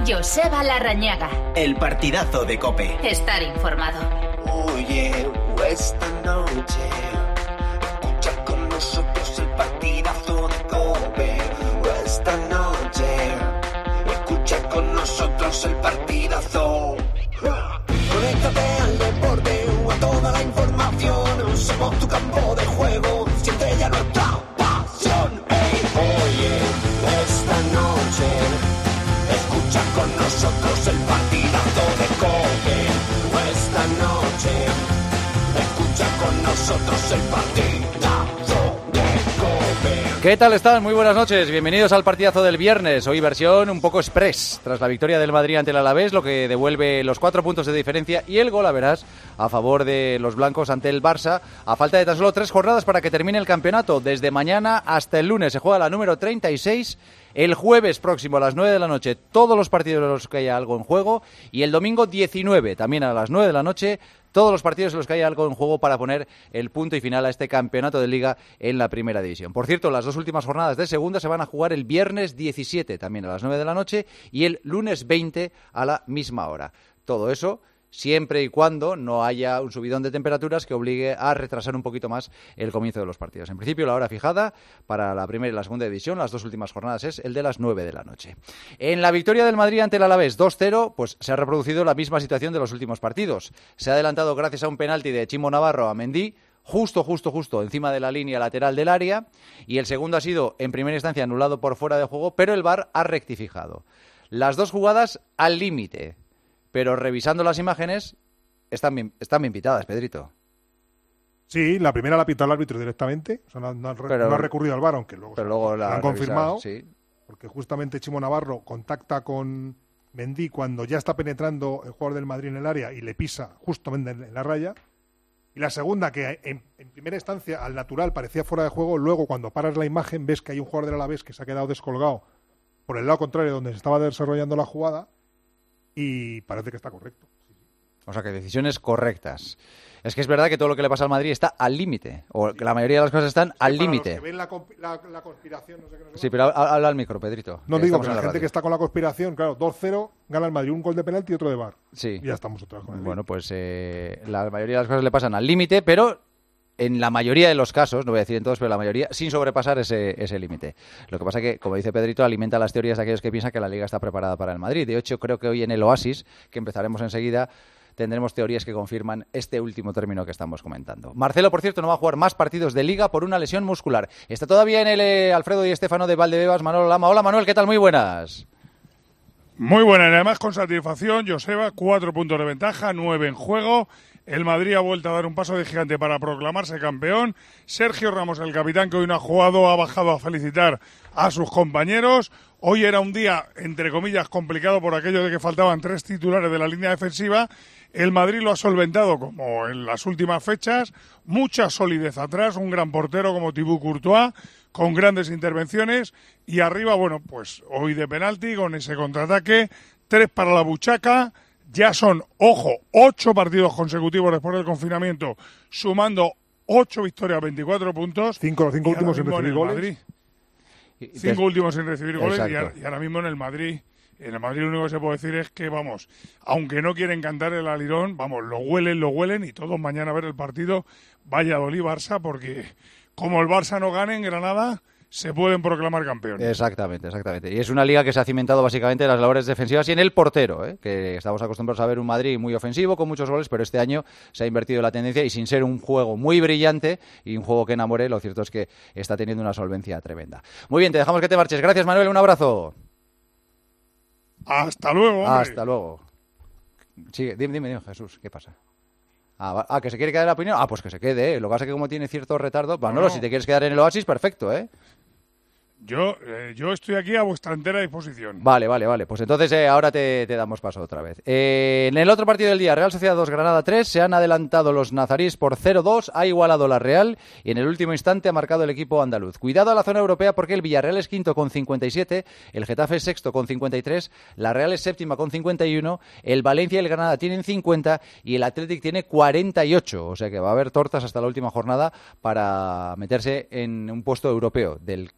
Joseba Larrañaga. El partidazo de COPE. Estar informado. Oye, esta noche escucha con nosotros el partidazo de COPE. Esta noche escucha con nosotros el partidazo. Conéctate al deporte o a toda la información. Somos tu campo de juego. Siente ya nuestra pasión. Hey, oye, esta noche escucha con nosotros el partidazo de COPE. Esta noche escucha con nosotros el partidazo de COPE. ¿Qué tal están? Muy buenas noches. Bienvenidos al partidazo del viernes. Hoy versión un poco express. Tras la victoria del Madrid ante el Alavés, lo que devuelve los 4 puntos de diferencia y el gol, a verás, a favor de los blancos ante el Barça, a falta de tan solo 3 jornadas para que termine el campeonato. Desde mañana hasta el lunes se juega la número 36. El jueves próximo a las 9 de la noche todos los partidos en los que haya algo en juego, y el domingo 19 también a las 9 de la noche todos los partidos en los que haya algo en juego para poner el punto y final a este campeonato de Liga en la Primera División. Por cierto, las 2 últimas jornadas de segunda se van a jugar el viernes 17 también a las 9 de la noche y el lunes 20 a la misma hora. Todo eso siempre y cuando no haya un subidón de temperaturas que obligue a retrasar un poquito más el comienzo de los partidos. En principio, la hora fijada para la primera y la segunda división, las 2 últimas jornadas, es el de las 9 de la noche. En la victoria del Madrid ante el Alavés 2-0, pues se ha reproducido la misma situación de los últimos partidos. Se ha adelantado gracias a un penalti de Chimo Navarro a Mendy, justo encima de la línea lateral del área, y el segundo ha sido, en primera instancia, anulado por fuera de juego, pero el VAR ha rectificado. Las 2 jugadas al límite, pero revisando las imágenes, están bien pitadas, Pedrito. Sí, la primera la pitó el árbitro directamente, o sea, no ha recurrido al VAR, aunque luego la han confirmado, sí. Porque justamente Chimo Navarro contacta con Mendy cuando ya está penetrando el jugador del Madrid en el área y le pisa justamente en la raya. Y la segunda, que en primera instancia al natural parecía fuera de juego, luego cuando paras la imagen ves que hay un jugador del Alavés que se ha quedado descolgado por el lado contrario donde se estaba desarrollando la jugada, y parece que está correcto. O sea, que decisiones correctas. Es que es verdad que todo lo que le pasa al Madrid está al límite, o que la mayoría de las cosas están al límite. Los que ven la conspiración, no sé qué, no sé. Sí, pero habla al micro, Pedrito. No digo que la gente que está con la conspiración, claro, 2-0, gana el Madrid, un gol de penalti y otro de VAR. Sí. Y ya estamos otra vez con el Bueno, pues la mayoría de las cosas le pasan al límite, pero en la mayoría de los casos, no voy a decir en todos, pero la mayoría, sin sobrepasar ese límite. Lo que pasa que, como dice Pedrito, alimenta las teorías de aquellos que piensan que la Liga está preparada para el Madrid. De hecho, creo que hoy en el Oasis, que empezaremos enseguida, tendremos teorías que confirman este último término que estamos comentando. Marcelo, por cierto, no va a jugar más partidos de Liga por una lesión muscular. Está todavía en el Alfredo Di Stéfano de Valdebebas, Manuel Lama. Hola, Manuel, ¿qué tal? Muy buenas. Muy buenas, y además con satisfacción, Joseba, 4 puntos de ventaja, 9 en juego. El Madrid ha vuelto a dar un paso de gigante para proclamarse campeón. Sergio Ramos, el capitán que hoy no ha jugado, ha bajado a felicitar a sus compañeros. Hoy era un día, entre comillas, complicado por aquello de que faltaban 3 titulares de la línea defensiva. El Madrid lo ha solventado como en las últimas fechas. Mucha solidez atrás, un gran portero como Thibaut Courtois, con grandes intervenciones. Y arriba, bueno, pues hoy de penalti, con ese contraataque, 3 para la buchaca. Ya son, ojo, 8 partidos consecutivos después del confinamiento, sumando 8 victorias, 24 puntos. 5 últimos sin recibir goles. 5 últimos sin recibir goles y ahora mismo en el Madrid lo único que se puede decir es que, vamos, aunque no quieren cantar el alirón, vamos, lo huelen y todos mañana a ver el partido Valladolid-Barça, porque como el Barça no gane en Granada, se pueden proclamar campeones. Exactamente. Y es una liga que se ha cimentado básicamente en las labores defensivas y en el portero, que estamos acostumbrados a ver un Madrid muy ofensivo, con muchos goles, pero este año se ha invertido la tendencia y sin ser un juego muy brillante y un juego que enamore, lo cierto es que está teniendo una solvencia tremenda. Muy bien, te dejamos que te marches. Gracias, Manuel, un abrazo. Hasta luego, hombre. Hasta luego. Sigue, dime, Jesús, ¿qué pasa? ¿Que se quiere quedar en la opinión? Pues que se quede, Lo que pasa es que como tiene cierto retardo, Manolo, si te quieres quedar en el Oasis, perfecto, Yo estoy aquí a vuestra entera disposición. Vale. Pues entonces ahora te damos paso otra vez. En el otro partido del día, Real Sociedad 2, Granada 3, se han adelantado los nazaríes por 0-2, ha igualado la Real y en el último instante ha marcado el equipo andaluz. Cuidado a la zona europea porque el Villarreal es quinto con 57, el Getafe es sexto con 53, la Real es séptima con 51, el Valencia y el Granada tienen 50 y el Athletic tiene 48. O sea que va a haber tortas hasta la última jornada para meterse en un puesto europeo del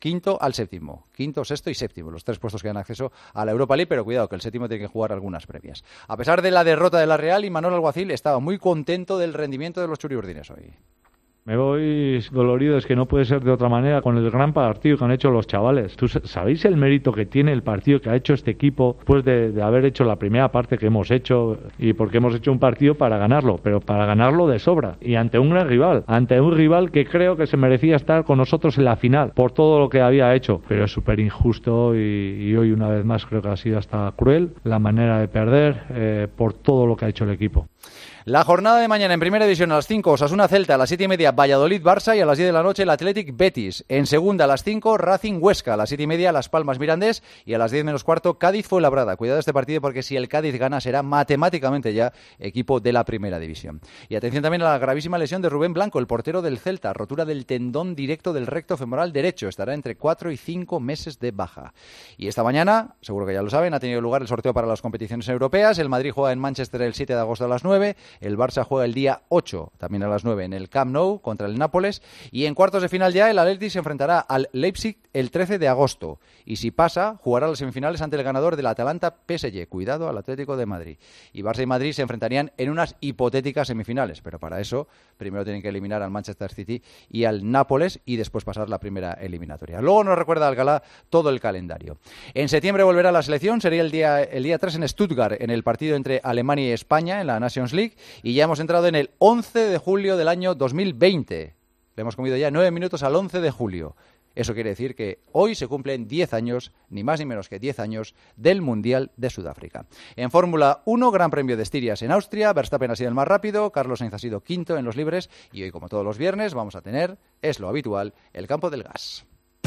quinto al séptimo. Quinto, sexto y séptimo. Los 3 puestos que dan acceso a la Europa League, pero cuidado que el séptimo tiene que jugar algunas previas. A pesar de la derrota de la Real, Imanol Alguacil estaba muy contento del rendimiento de los churiurdines hoy. Me voy dolorido, es que no puede ser de otra manera con el gran partido que han hecho los chavales. ¿Tú sabéis el mérito que tiene el partido que ha hecho este equipo después de haber hecho la primera parte que hemos hecho? Y porque hemos hecho un partido para ganarlo, pero para ganarlo de sobra. Y ante un gran rival, ante un rival que creo que se merecía estar con nosotros en la final, por todo lo que había hecho. Pero es súper injusto y hoy una vez más creo que ha sido hasta cruel la manera de perder por todo lo que ha hecho el equipo. La jornada de mañana en Primera División a las 5, Osasuna Celta, a las 7:30, Valladolid Barça y a las 10 de la noche el Athletic Betis. En segunda a las 5, Racing Huesca, a las 7:30, Las Palmas Mirandés y a las 10 menos cuarto, Cádiz Fuenlabrada. Cuidado este partido porque si el Cádiz gana será matemáticamente ya equipo de la Primera División. Y atención también a la gravísima lesión de Rubén Blanco, el portero del Celta, rotura del tendón directo del recto femoral derecho. Estará entre 4 y 5 meses de baja. Y esta mañana, seguro que ya lo saben, ha tenido lugar el sorteo para las competiciones europeas. El Madrid juega en Manchester el 7 de agosto a las 9. El Barça juega el día 8, también a las 9, en el Camp Nou contra el Nápoles. Y en cuartos de final ya el Atleti se enfrentará al Leipzig el 13 de agosto. Y si pasa, jugará las semifinales ante el ganador del Atalanta-PSG. Cuidado al Atlético de Madrid. Y Barça y Madrid se enfrentarían en unas hipotéticas semifinales. Pero para eso, primero tienen que eliminar al Manchester City y al Nápoles y después pasar la primera eliminatoria. Luego nos recuerda Alcalá todo el calendario. En septiembre volverá la selección. Sería el día 3 en Stuttgart, en el partido entre Alemania y España en la Nations League. Y ya hemos entrado en el 11 de julio del año 2020. Le hemos comido ya 9 minutos al 11 de julio. Eso quiere decir que hoy se cumplen 10 años, ni más ni menos que 10 años, del Mundial de Sudáfrica. En Fórmula 1, Gran Premio de Estiria en Austria. Verstappen ha sido el más rápido, Carlos Sainz ha sido quinto en los libres. Y hoy, como todos los viernes, vamos a tener, es lo habitual, el campo del gas.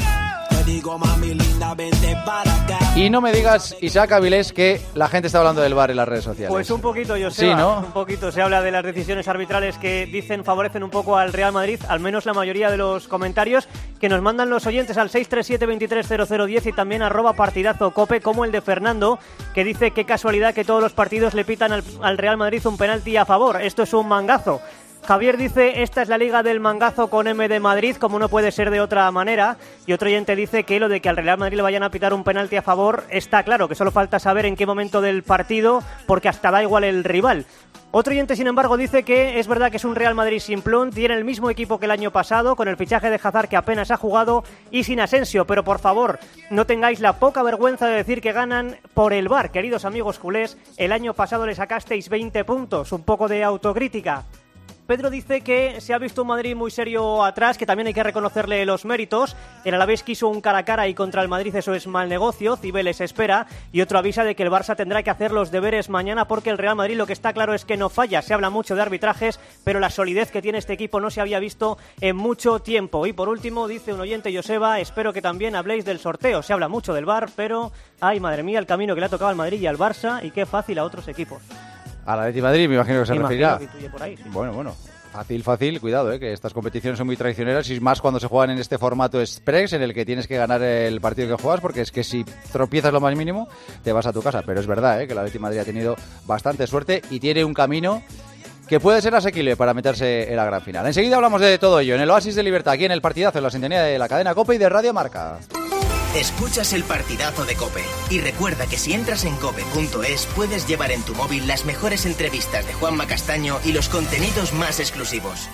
Y no me digas, Isaac Avilés, que la gente está hablando del VAR en las redes sociales. Pues un poquito, Joseba. Sí, ¿no? Un poquito. Se habla de las decisiones arbitrales que dicen favorecen un poco al Real Madrid, al menos la mayoría de los comentarios que nos mandan los oyentes al 637-230010 y también @partidazocope, como el de Fernando, que dice qué casualidad que todos los partidos le pitan al Real Madrid un penalti a favor. Esto es un mangazo. Javier dice, esta es la liga del mangazo con M de Madrid, como no puede ser de otra manera. Y otro oyente dice que lo de que al Real Madrid le vayan a pitar un penalti a favor está claro, que solo falta saber en qué momento del partido, porque hasta da igual el rival. Otro oyente, sin embargo, dice que es verdad que es un Real Madrid simplón, tiene el mismo equipo que el año pasado, con el fichaje de Hazard que apenas ha jugado y sin Asensio, pero por favor, no tengáis la poca vergüenza de decir que ganan por el VAR, queridos amigos culés. El año pasado le sacasteis 20 puntos, un poco de autocrítica. Pedro dice que se ha visto un Madrid muy serio atrás, que también hay que reconocerle los méritos. El Alavés quiso un cara a cara y contra el Madrid eso es mal negocio, Cibeles espera. Y otro avisa de que el Barça tendrá que hacer los deberes mañana porque el Real Madrid lo que está claro es que no falla. Se habla mucho de arbitrajes, pero la solidez que tiene este equipo no se había visto en mucho tiempo. Y por último, dice un oyente, Joseba, espero que también habléis del sorteo. Se habla mucho del VAR, pero, ay madre mía, el camino que le ha tocado al Madrid y al Barça, y qué fácil a otros equipos. A la Atleti Madrid, me imagino que se referirá. Que por ahí, sí. Bueno. Fácil, cuidado, que estas competiciones son muy traicioneras y más cuando se juegan en este formato express en el que tienes que ganar el partido que juegas, porque es que si tropiezas lo más mínimo te vas a tu casa. Pero es verdad que la Atleti Madrid ha tenido bastante suerte y tiene un camino que puede ser asequible para meterse en la gran final. Enseguida hablamos de todo ello en el Oasis de Libertad, aquí en el Partidazo, en la sintonía de la cadena COPE y de Radio Marca. Escuchas el Partidazo de COPE y recuerda que si entras en cope.es puedes llevar en tu móvil las mejores entrevistas de Juanma Castaño y los contenidos más exclusivos.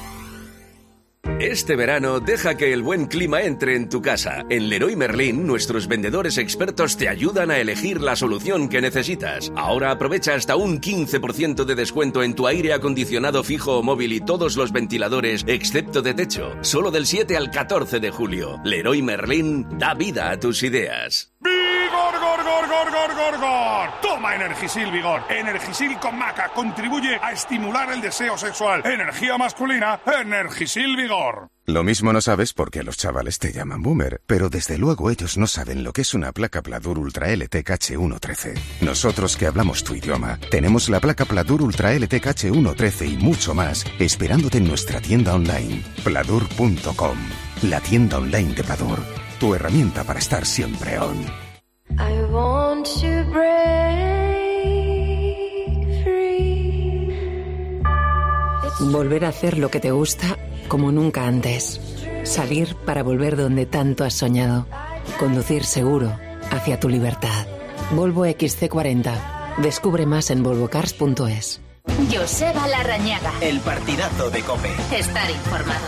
Este verano, deja que el buen clima entre en tu casa. En Leroy Merlin, nuestros vendedores expertos te ayudan a elegir la solución que necesitas. Ahora aprovecha hasta un 15% de descuento en tu aire acondicionado fijo o móvil y todos los ventiladores, excepto de techo. Solo del 7 al 14 de julio. Leroy Merlin da vida a tus ideas. ¡Vigor, gor, gor, gor, gor, gor, gor! Toma Energisil Vigor. Energisil con maca contribuye a estimular el deseo sexual. Energía masculina, Energisil Vigor. Lo mismo no sabes porque los chavales te llaman boomer, pero desde luego ellos no saben lo que es una placa Pladur Ultra LT KH113. Nosotros que hablamos tu idioma, tenemos la placa Pladur Ultra LT KH113 y mucho más esperándote en nuestra tienda online, pladur.com, la tienda online de Pladur, tu herramienta para estar siempre on. I want to break free. Volver a hacer lo que te gusta como nunca antes. Salir para volver donde tanto has soñado. Conducir seguro hacia tu libertad. Volvo XC40. Descubre más en volvocars.es. Joseba Larrañaga. El partidazo de COPE. Estar informado.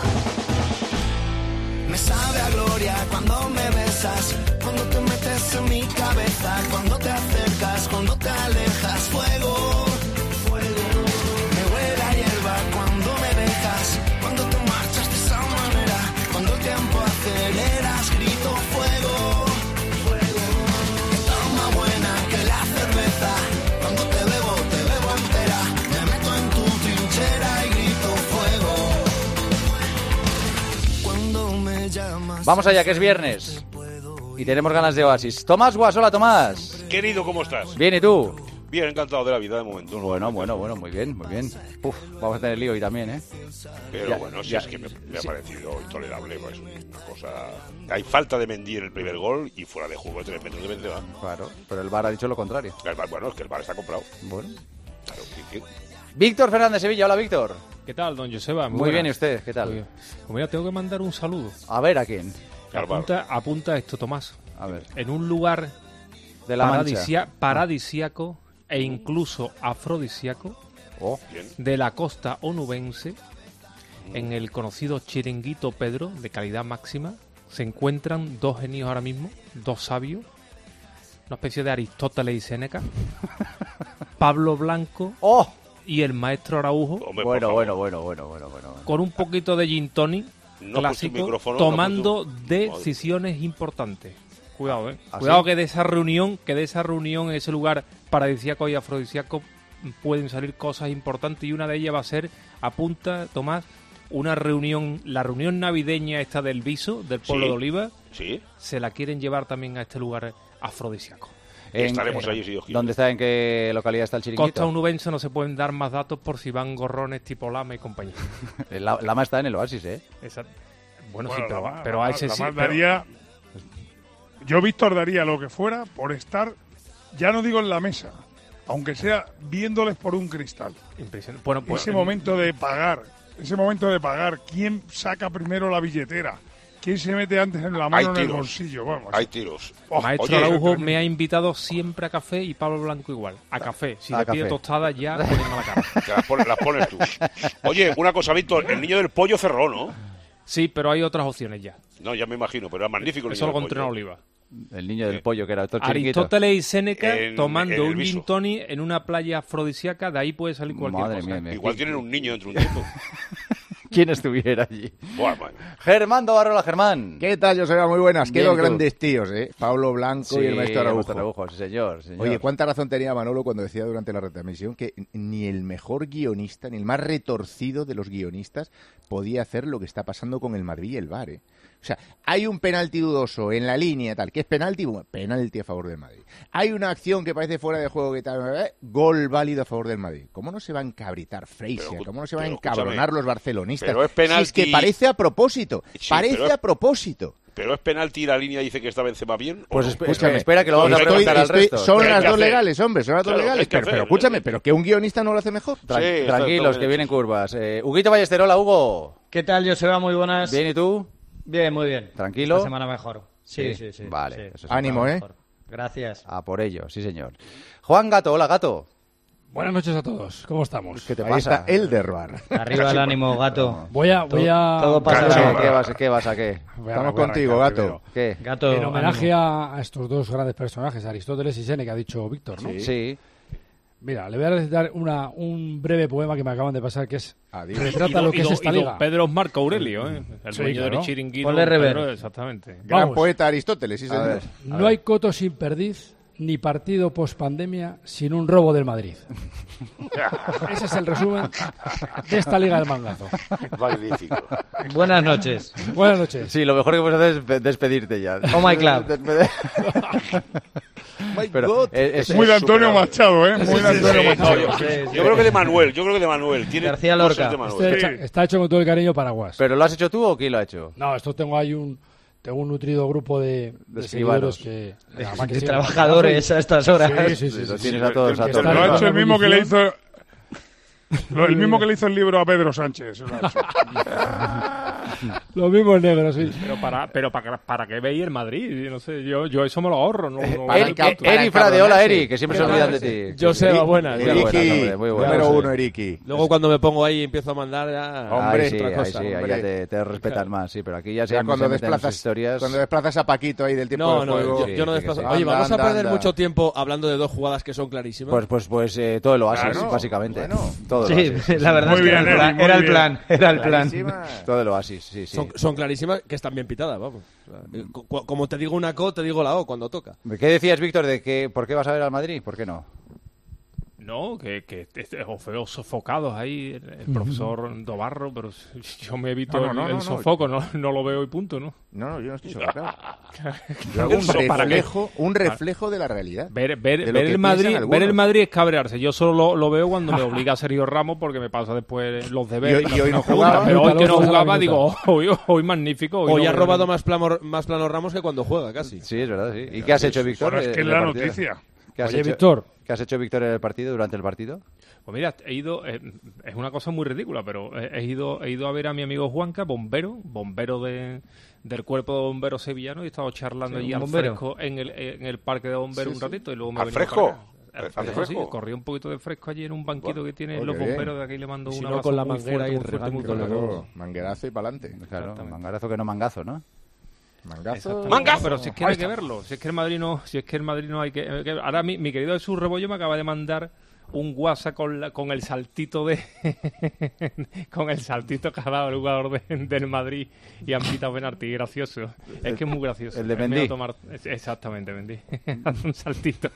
Me sabe a gloria cuando me besas, cuando te metes en mi cabeza, cuando te acercas, cuando te alejas. Fuego, fuego. Me huele a hierba cuando me dejas, cuando te marchas de esa manera, cuando el tiempo aceleras, grito fuego, fuego. Está más buena que la cerveza, cuando te bebo entera, me meto en tu trinchera y grito fuego. Cuando me llamas. Vamos allá, que es viernes. Y tenemos ganas de Oasis. Tomás Guas, hola Tomás. Querido, ¿cómo estás? Bien, ¿y tú? Bien, encantado de la vida de momento. Bueno, muy bien. Uf, vamos a tener lío hoy también, ¿eh? Pero ya, bueno, si es que me ha parecido intolerable, pues una cosa... Hay falta de Mendy en el primer gol y fuera de juego de 3 metros de Benzema. Claro, pero el VAR ha dicho lo contrario. Bueno, es que el VAR está comprado. Bueno. Claro, ¿qué? Víctor Fernández Sevilla, hola Víctor. ¿Qué tal, don Joseba? Muy bien, ¿y usted? ¿Qué tal? Pues mira, tengo que mandar un saludo. A ver, ¿a quién? Apunta esto, Tomás. A ver. En un lugar de la paradisíaco e incluso afrodisíaco de la costa onubense, en el conocido Chiringuito Pedro, de calidad máxima, se encuentran dos genios ahora mismo, dos sabios, una especie de Aristóteles y Séneca, Pablo Blanco y el maestro Araujo. Bueno. Con un poquito de gin tonic clásico, tomando decisiones importantes. Cuidado, Cuidado que de esa reunión, en ese lugar paradisíaco y afrodisíaco pueden salir cosas importantes, y una de ellas va a ser, apunta, Tomás, la reunión navideña esta del Viso, del pueblo de Oliva. Sí. Se la quieren llevar también a este lugar afrodisíaco. Estaremos allí si Dios quiere. ¿Dónde está? ¿En qué localidad está el chiringuito? Costa onubense, no se pueden dar más datos por si van gorrones tipo Lama y compañía. Lama está en el Oasis, ¿eh? Exacto. Bueno, sí, pero a ese sí. Yo, Víctor, daría lo que fuera por estar, ya no digo en la mesa, aunque sea viéndoles por un cristal. Impresionante. Bueno, pues, ese momento de pagar, ¿quién saca primero la billetera? ¿Quién se mete antes en la mano en el bolsillo? Vamos. Hay tiros. Maestro Araujo me ha invitado siempre a café, y Pablo Blanco igual. A café. Si le pide tostada, ya ponen a la cara. Las pones tú. Oye, una cosa, Víctor, el niño del pollo cerró, ¿no? Sí, pero hay otras opciones ya. No, ya me imagino, pero era magnífico. Eso lo encontré en Oliva. El niño del pollo, que era todo Aristóteles y Séneca tomando un gin tonic en una playa afrodisíaca, de ahí puede salir cualquier cosa. Mía. Igual tienen un niño dentro de un tiempo. ¿Quién estuviera allí? Bueno. Germán Dobarrola, Germán. ¿Qué tal, Joseba? Muy buenas. Bien, Qué dos grandes tíos, Pablo Blanco y el maestro Araujo. Sí, señor. Oye, ¿cuánta razón tenía Manolo cuando decía durante la retransmisión que ni el mejor guionista, ni el más retorcido de los guionistas podía hacer lo que está pasando con el Madrid y el VAR, O sea, hay un penalti dudoso en la línea, tal. ¿Qué es penalti? Bueno, penalti a favor del Madrid. Hay una acción que parece fuera de juego, que tal, gol válido a favor del Madrid. ¿Cómo no se va a encabritar Fraser? ¿Cómo no se van a encabronar los barcelonistas? Pero es penalti. Si es que parece a propósito. A propósito. Pero es penalti y la línea dice que está Benzema bien. Pues escúchame, espera que lo vamos a preguntar al resto. Son las dos legales, hombre, son las dos legales. Pero escúchame, ¿pero que un guionista no lo hace mejor? Tranquilos, que vienen curvas. Huguito Ballesterola, Hugo. ¿Qué tal, Joseba? Muy buenas. Bien, ¿y tú? Bien, muy bien. ¿Tranquilo? Esta semana mejor. Sí. Vale. Sí. Eso es ánimo, mejor. Gracias. A por ello, sí, señor. Juan Gato, hola, Gato. Buenas noches a todos. ¿Cómo estamos? ¿Qué te Ahí pasa? está el derbar. Arriba el ánimo, Gato. Voy a... Todo pasa. ¿Qué vas a qué? Estamos contigo, Gato. ¿Qué? Gato, en homenaje a estos dos grandes personajes, Aristóteles y Séneca, ha dicho Víctor, ¿no? Sí. Mira, le voy a recitar un breve poema que me acaban de pasar, que es... retrata lo que es esta liga. Pedro Marco Aurelio, el dueño del chiringuito. Ponle rever. Exactamente. Gran poeta Aristóteles, sí, señor. No hay coto sin perdiz, ni partido post-pandemia sin un robo del Madrid. Ese es el resumen de esta Liga del Mangazo. Magnífico. Buenas noches. Buenas noches. Sí, lo mejor que puedes hacer es despedirte ya. Oh my club. Pero es muy de Antonio Machado, ¿eh? Muy de Antonio Machado. Yo creo que de Manuel. Tiene García Lorca. Está hecho con todo el cariño para Guas. ¿Pero lo has hecho tú o quién lo ha hecho? No, esto tengo un nutrido grupo de seguidores de trabajadores a estas horas. Sí. Lo tienes a todos. Lo ha hecho el mismo que le hizo... El mismo que le hizo el libro a Pedro Sánchez. Los mismos negros, sí. Pero para qué veis el Madrid, no sé, yo eso me lo ahorro. Eri Frade, hola Eri, que siempre se olvidan de ti. Joseba, buenas. Eriki, muy buenas. Número 1, Eriki. Luego cuando me pongo ahí y empiezo a mandar ya... Hombre, ahí ya te respetan más, sí, pero aquí ya se cuando meten en sus historias. Cuando desplazas a Paquito ahí del tiempo de juego... Yo no desplazo. Oye, vamos a perder mucho tiempo hablando de dos jugadas que son clarísimas. Pues todo el oasis, básicamente. Bueno. Todo el Sí, la verdad Muy es que bien, era el plan. Todo el oasis, sí. Son clarísimas, que están bien pitadas, vamos. Como te digo una co, te digo la o cuando toca. ¿Qué decías, Víctor, de por qué vas a ver al Madrid? ¿Por qué no? No, que os veo sofocados ahí, el profesor Dobarro, pero yo me evito el sofoco, no lo veo y punto, ¿no? No, yo no estoy sofocado. Yo hago un reflejo de la realidad. Ver el Madrid es cabrearse. Yo solo lo veo cuando me obliga Sergio Ramos porque me pasa después los deberes. Y hoy no jugaba. Pero hoy que no jugaba, digo, hoy magnífico. Hoy ha robado más plano Ramos que cuando juega, casi. Sí, es verdad, sí. ¿Y qué has hecho, Víctor? Bueno, es que es la noticia. Víctor. ¿Qué has hecho, Víctor, durante el partido? Pues mira, he ido, es una cosa muy ridícula, pero he ido a ver a mi amigo Juanca, bombero del cuerpo de bomberos sevillano, y he estado charlando allí al fresco en el parque de bomberos un ratito y luego me he venido fresco? ¿Al fresco? Sí, corrí un poquito de fresco allí en un banquito que tienen los bomberos de aquí, le mando una con la manguera y regando. Manguerazo y pa'lante. Claro, mangarazo que no mangazo, ¿no? Mangazo. ¡Mangazo! Pero si es que hay que verlo, si es que el Madrid no hay que... Ahora mi querido Jesús Rebollo me acaba de mandar un WhatsApp con el saltito de con el saltito que ha dado el jugador del Madrid y han pitado penalti, gracioso. Es que es muy gracioso. El de Mendy. Exactamente, Mendy. Hace un saltito.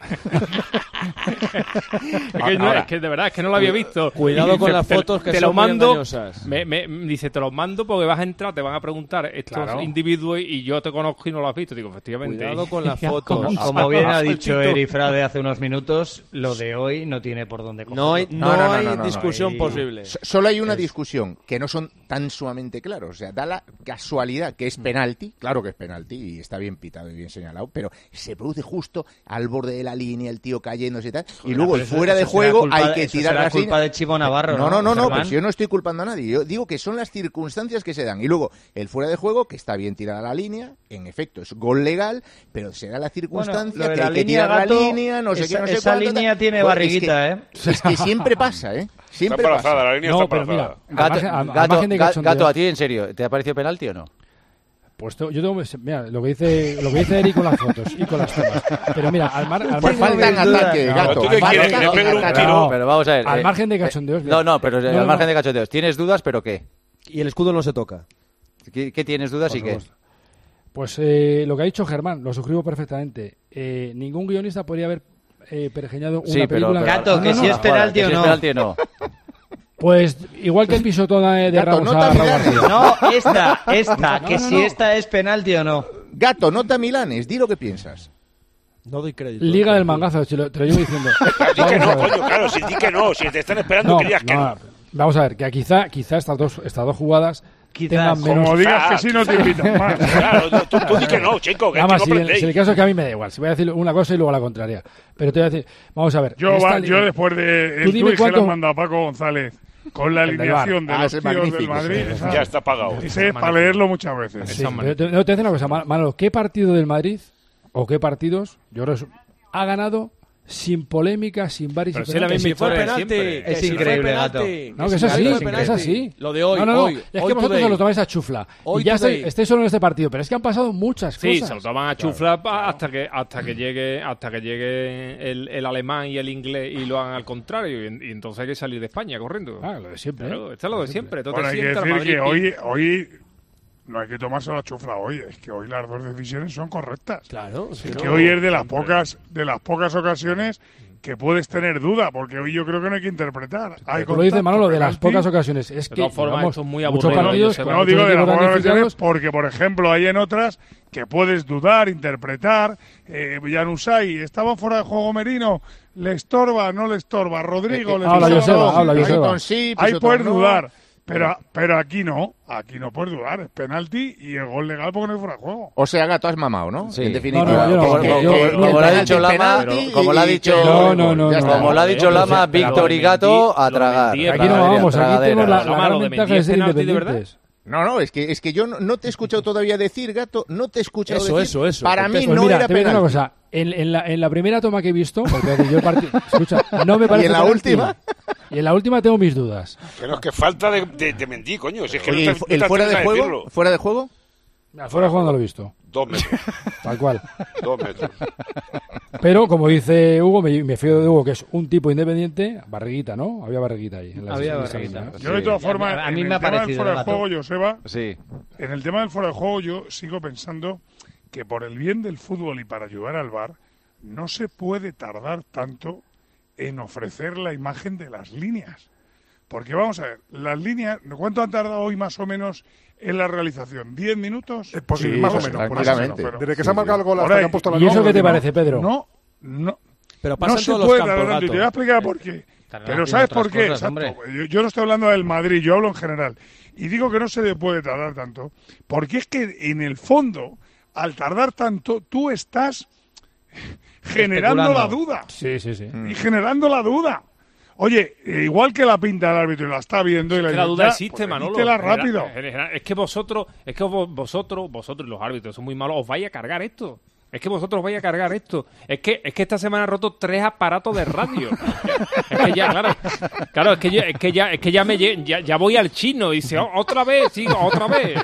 Es que de verdad, es que no lo había visto. Cuidado con las fotos que son muy engañosas. Dice, te los mando porque vas a entrar, te van a preguntar estos individuos y yo te conozco y no lo has visto. Digo, efectivamente. Cuidado con las fotos. Como bien ha dicho Eri Frade hace unos minutos, lo de hoy no tiene por dónde cogerlo. No hay discusión posible. Solo hay una discusión, que no son tan sumamente claros. O sea, da la casualidad que es penalti, claro que es penalti y está bien pitado y bien señalado, pero se produce justo al borde de la línea, el tío cayéndose y tal, y luego el fuera de juego hay que tirar la culpa de Chivo Navarro. No, pues yo no estoy culpando a nadie. Yo digo que son las circunstancias que se dan. Y luego el fuera de juego, que está bien tirada la línea, en efecto es gol legal, pero será la circunstancia que hay que tirar la línea, no sé qué, no sé esa cuánto. Línea tiene barriguita, Es que siempre pasa, Siempre pasa. La línea está embarazada. Gato, a ti, en serio, ¿te ha parecido penalti o no? Pues yo tengo, mira, lo que dice Eric con las fotos y con las tomas. Pero mira, al margen falta en ataque, Gato. Pero vamos a ver. Al margen de cachondeos. Pero al margen de cachondeos. ¿Tienes dudas, pero qué? Y el escudo no se toca. ¿Qué tienes dudas y qué? Pues lo que ha dicho Germán, lo suscribo perfectamente. Ningún guionista podría haber pergeñado una película... Gato, que si es penalti o no. Pues igual que el pisotón de Ramos a Raúl García. No, esta, que si esta es penalti o no. Gato, nota Milanes, di lo que piensas. No doy crédito. Liga del Mangazo, te lo llevo diciendo. Di que no, coño, claro, si di que no, si te están esperando que digas que no. Vamos a ver, que quizá estas dos jugadas tengan menos... Como digas que sí, no te invitan más. Claro, tú di que no, chico, que además, no aprendéis. Si el caso es que a mí me da igual, si voy a decir una cosa y luego la contraria. Pero te voy a decir, vamos a ver. Yo después de el tuit que le han mandado a Paco González con la alineación de los tíos del Madrid, ya está pagado. Ese para leerlo muchas veces. Sí, pero te voy a decir una cosa, Manolo, ¿qué partido del Madrid o qué partidos, yo creo, ha ganado sin polémica, sin VAR y sin penalti? Si fue penalti, es increíble, Gato. No, que es así. Lo de hoy, no. hoy, es que vosotros os lo tomáis a chufla. Y ya estáis solo en este partido, pero es que han pasado muchas cosas. Sí, se lo toman a chufla hasta que llegue el alemán y el inglés y lo hagan al contrario, y entonces hay que salir de España corriendo. Lo de siempre. Claro, esto es lo de siempre. Bueno, hay que decir que hoy no hay que tomarse la chufla hoy, es que hoy las dos decisiones son correctas. Claro. Es que hoy es de las pocas ocasiones que puedes tener duda, porque hoy yo creo que no hay que interpretar. Tú lo dices, Manolo, de las pocas ocasiones. Es que, esto es muy muchos aburrido. partidos... No digo de las pocas ocasiones porque, por ejemplo, hay en otras que puedes dudar, interpretar. Januzaj, estaba fuera de juego Merino, le estorba, no le estorba. Rodrigo, le estorba. Habla Joseba. Ahí puedes dudar. Pero aquí no puedes dudar, es penalti y el gol legal porque no es fuera de juego. O sea, Gato, has mamado, ¿no? Sí. En definitiva. Como lo ha dicho Lama, como lo ha dicho Lama, Víctor y Gato, a tragar. Aquí no vamos, aquí tenemos la gran ventaja de ser independientes. No, es que yo no te he escuchado todavía decir, Gato, no te he escuchado decir. Eso. Para mí pues no mira, era te digo penalti. una cosa, en la primera toma que he visto, porque yo escucha, no me parece ¿Y en la penalti. última? Y en la última tengo mis dudas. Pero es que falta de Mendy, coño. Si es que Oye, no te ¿el fuera de atreves a juego? decirlo. ¿Fuera de juego? Fuera de juego no lo he visto. 2 metros. Tal cual. 2 metros. Pero, como dice Hugo, me fío de Hugo, que es un tipo independiente. Barriguita, ¿no? Había barriguita ahí. Había barriguita. Yo, de todas formas, a mí en me ha el tema del parecido fuera de Gato. juego, Joseba, Sí. en el tema del fuera de juego yo sigo pensando que por el bien del fútbol y para ayudar al VAR, no se puede tardar tanto en ofrecer la imagen de las líneas. Porque vamos a ver, las líneas, ¿cuánto han tardado hoy más o menos en la realización? ¿10 minutos? Pues sí, Sí, más o pues menos. tranquilamente. Pero desde que se ha marcado el gol hasta Ahora, que han puesto la ¿Y eso línea, qué te no, parece, Pedro? No. Pero pasa No en se todos los puede campos, tardar tanto. Gato. Te voy a explicar por qué. Pero ¿sabes por qué? Exacto. Yo no estoy hablando del Madrid, yo hablo en general. Y digo que no se le puede tardar tanto, porque es que en el fondo, al tardar tanto, tú estás generando la duda. Sí. Y generando la duda. Oye, igual que la pinta del árbitro y la está viendo y Que la duda existe, Manolo. Rápido. Es que vosotros y los árbitros son muy malos, os vais a cargar esto. Es que vosotros vais a cargar esto. Es que esta semana he roto 3 aparatos de radio. Es que ya, claro, es que ya voy al chino y dice, otra vez. Otra vez.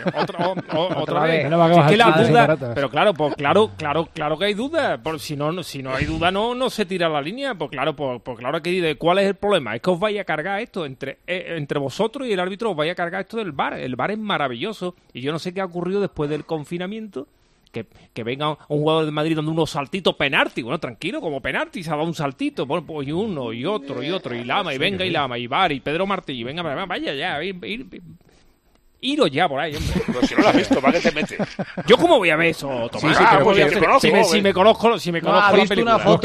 No, es que la duda, baratas. pero claro que hay duda. Si no hay duda no se tira la línea. Pues claro que ¿cuál es el problema? Es que os vais a cargar esto entre vosotros y el árbitro, os vais a cargar esto del VAR. El VAR es maravilloso y yo no sé qué ha ocurrido después del confinamiento. Que venga un jugador de Madrid dando unos saltitos penalti. Bueno, tranquilo, como penalti se ha dado un saltito. Bueno, pues y uno, y otro, y Lama, y venga, y Lama, y Bar, y Pedro Martí, y venga, vaya ya, iros ya por ahí, hombre. Pero si no lo has visto, ¿para qué te metes? ¿Yo cómo voy a ver eso, Tomás? Si me conozco ha visto la película. una foto.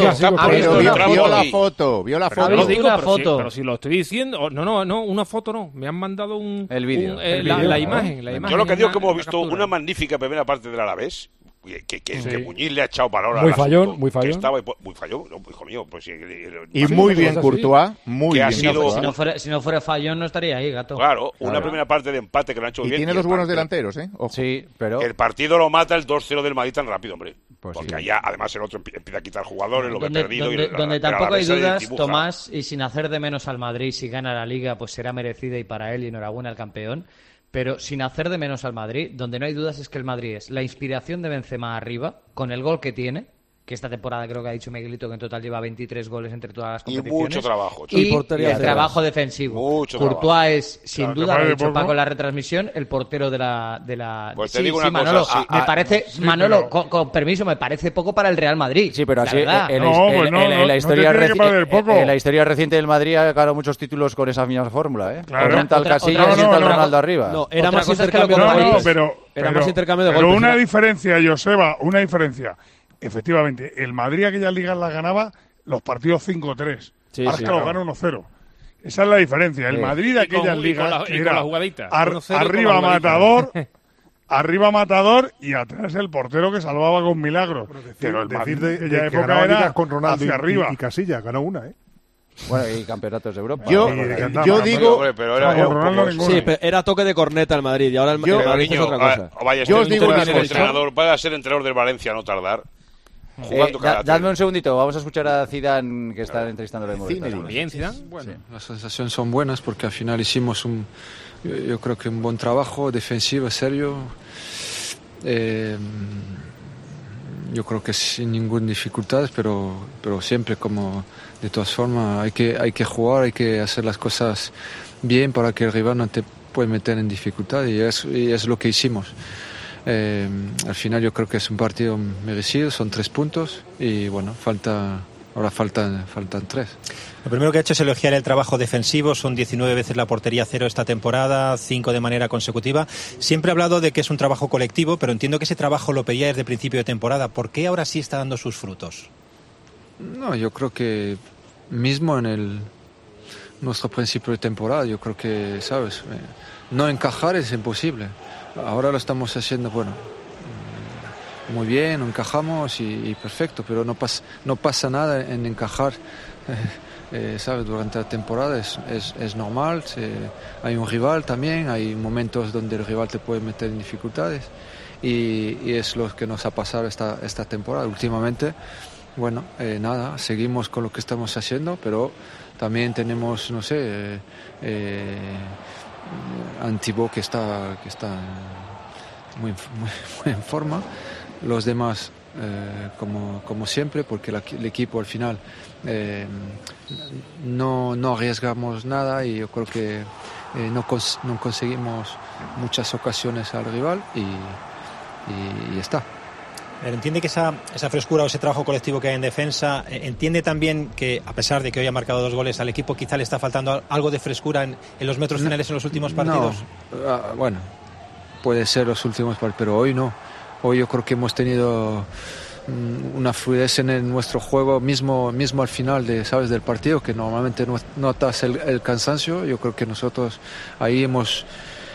Vio la foto. No lo digo, una foto. pero si lo estoy diciendo... No, una foto no. Me han mandado el vídeo. La imagen. Yo lo que digo es que hemos visto una magnífica primera parte del Alavés, que Muñiz le ha echado palabra muy al fallón, asunto, muy fallón. Que estaba, muy fallón, no, hijo mío. Pues, Y muy bien Courtois, muy bien. Si no fuera fallón no estaría ahí, Gato. Claro, una primera parte de empate que lo han hecho y bien. Tiene dos buenos delanteros, ¿eh? Ojo. Sí, pero... El partido lo mata el 2-0 del Madrid tan rápido, hombre. Pues porque sí. allá, además, el otro empieza a quitar jugadores, lo ve Donde perdido. donde tampoco hay dudas, Tomás, y sin hacer de menos al Madrid, si gana la Liga, pues será merecida y para él, y enhorabuena al campeón. Pero sin hacer de menos al Madrid, donde no hay dudas es que el Madrid es la inspiración de Benzema arriba, con el gol que tiene, que esta temporada creo que ha dicho Miguelito que en total lleva 23 goles entre todas las competiciones. Y mucho trabajo. Y el trabajo defensivo. Mucho Courtois trabajo. Es, sin duda, lo ha dicho Paco en la retransmisión, el portero de la... Pues te digo una cosa, Manolo, sí. me parece, sí, Manolo, pero... con permiso, me parece poco para el Real Madrid. Sí, pero así en la historia reciente del Madrid ha ganado muchos títulos con esa misma fórmula, ¿eh? Claro. Con un tal Casillas y un tal Ronaldo arriba. No, era más intercambio de golpes. Era más intercambio de golpes. Pero una diferencia, Joseba, una diferencia. Efectivamente, el Madrid aquellas ligas las ganaba los partidos 5-3. Sí, ahora que los gana 1-0. Esa es la diferencia. El Madrid de aquellas ligas era arriba Matador y atrás el portero que salvaba con milagros. Pero el Madrid de aquella época era con Ronaldo hacia arriba. Y Casillas, ganó una, ¿eh? Bueno, y campeonatos de Europa. Yo digo... Sí, pero era toque de corneta el Madrid y ahora el Madrid es otra cosa. Yo os digo una cosa. Vaya a ser entrenador del Valencia, no tardar. Dadme un segundito, vamos a escuchar a Zidane que está entrevistando de Movistar. Bien, Zidane. Bueno, las sensaciones son buenas porque al final hicimos yo creo que un buen trabajo defensivo, serio. Yo creo que sin ninguna dificultad, pero siempre como de todas formas hay que jugar, hay que hacer las cosas bien para que el rival no te pueda meter en dificultad y es lo que hicimos. Al final yo creo que es un partido merecido, son 3 puntos y bueno, faltan 3. Lo primero que ha hecho es elogiar el trabajo defensivo, son 19 veces la portería cero esta temporada, 5 de manera consecutiva. Siempre ha hablado de que es un trabajo colectivo, pero entiendo que ese trabajo lo pedía desde el principio de temporada. ¿Por qué ahora sí está dando sus frutos? No, yo creo que mismo en nuestro principio de temporada, yo creo que, ¿sabes? No encajar es imposible. Ahora lo estamos haciendo, bueno, muy bien, encajamos y perfecto, pero no pasa nada en encajar ¿sabes? Durante la temporada es normal, hay un rival también, hay momentos donde el rival te puede meter en dificultades y es lo que nos ha pasado esta temporada. Últimamente, bueno, nada, seguimos con lo que estamos haciendo, pero también tenemos, no sé, Antibó que está muy en forma, los demás como siempre, porque el equipo al final no arriesgamos nada y yo creo que no conseguimos muchas ocasiones al rival y está. Entiende que esa frescura o ese trabajo colectivo que hay en defensa, entiende también que a pesar de que hoy ha marcado 2 goles al equipo, quizá le está faltando algo de frescura en los metros finales en los últimos partidos. No, bueno, puede ser los últimos partidos, pero hoy no. Hoy yo creo que hemos tenido una fluidez en nuestro juego mismo al final del partido, que normalmente notas el cansancio. Yo creo que nosotros ahí hemos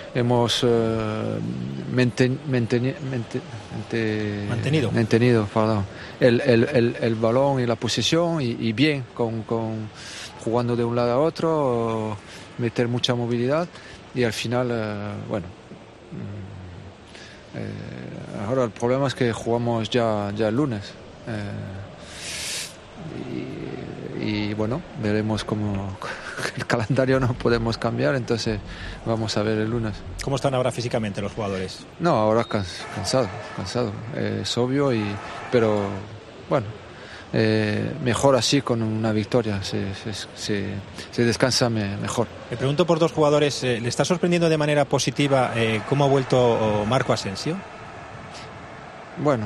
mantenido el balón y la posesión y bien jugando de un lado a otro, meter mucha movilidad y al final ahora el problema es que jugamos ya el lunes y bueno, veremos cómo el calendario no podemos cambiar, entonces vamos a ver el lunes. ¿Cómo están ahora físicamente los jugadores? No, ahora cansado, es obvio, pero bueno, mejor así con una victoria, se descansa mejor. Le pregunto por 2 jugadores, ¿le está sorprendiendo de manera positiva cómo ha vuelto Marco Asensio? Bueno,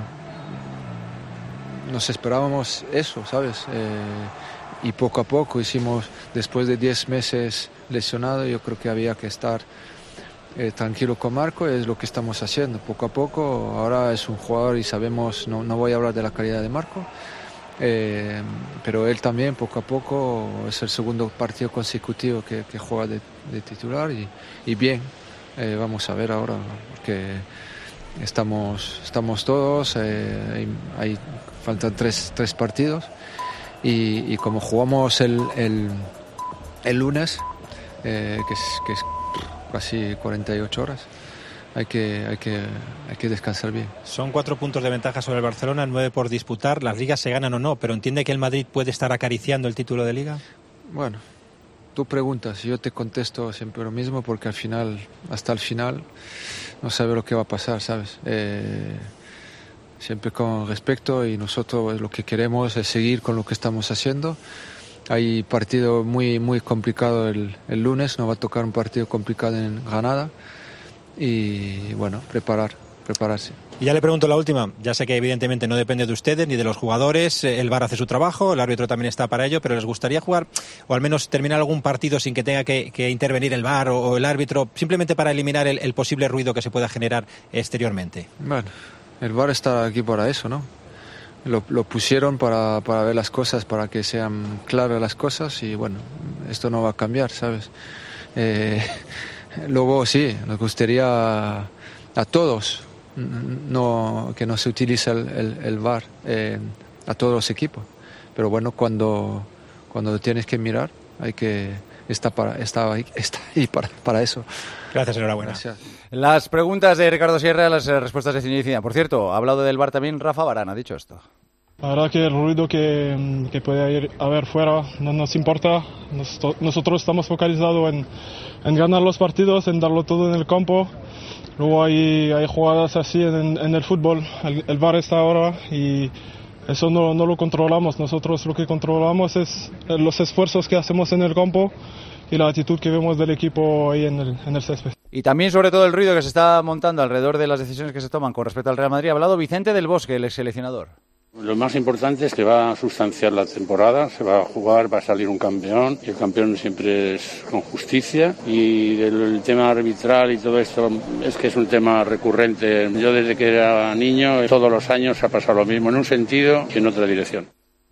nos esperábamos eso, ¿sabes? Y poco a poco hicimos, después de 10 meses lesionado, yo creo que había que estar tranquilo con Marco, es lo que estamos haciendo poco a poco. Ahora es un jugador y sabemos, no voy a hablar de la calidad de Marco, pero él también poco a poco es el segundo partido consecutivo que juega de titular y bien, vamos a ver ahora, porque estamos todos, faltan tres partidos y como jugamos el lunes, que es casi 48 horas, hay que descansar bien. Son 4 puntos de ventaja sobre el Barcelona, 9 por disputar. Las ligas se ganan o no, pero ¿entiende que el Madrid puede estar acariciando el título de Liga? Bueno, tú preguntas, yo te contesto siempre lo mismo, porque hasta el final no sabe lo que va a pasar, ¿sabes? Siempre con respeto, y nosotros lo que queremos es seguir con lo que estamos haciendo. Hay partido muy complicado el lunes, nos va a tocar un partido complicado en Granada y bueno, prepararse. Y ya le pregunto la última, ya sé que evidentemente no depende de ustedes ni de los jugadores, el VAR hace su trabajo, el árbitro también está para ello, pero ¿les gustaría jugar o al menos terminar algún partido sin que tenga que intervenir el VAR o el árbitro, simplemente para eliminar el posible ruido que se pueda generar exteriormente? Bueno, el VAR está aquí para eso, ¿no? Lo pusieron para ver las cosas, para que sean claras las cosas, y bueno, esto no va a cambiar, ¿sabes? Luego sí, nos gustaría a todos que no se utilice el VAR a todos los equipos, pero bueno, cuando tienes que mirar, está ahí para eso. Gracias, enhorabuena. Gracias. Las preguntas de Ricardo Sierra, las respuestas de Zinedine. Por cierto, ha hablado del VAR también Rafa Varane, ha dicho esto. La verdad que el ruido que puede haber fuera no nos importa. Nosotros estamos focalizados en ganar los partidos, en darlo todo en el campo. Luego hay jugadas así en el fútbol. El VAR está ahora y eso no lo controlamos. Nosotros lo que controlamos es los esfuerzos que hacemos en el campo y la actitud que vemos del equipo ahí en el césped. Y también sobre todo el ruido que se está montando alrededor de las decisiones que se toman con respecto al Real Madrid. Ha hablado Vicente del Bosque, el exseleccionador. Lo más importante es que va a sustanciar la temporada, se va a jugar, va a salir un campeón, y el campeón siempre es con justicia, y el tema arbitral y todo esto es que es un tema recurrente. Yo desde que era niño, todos los años ha pasado lo mismo, en un sentido y en otra dirección.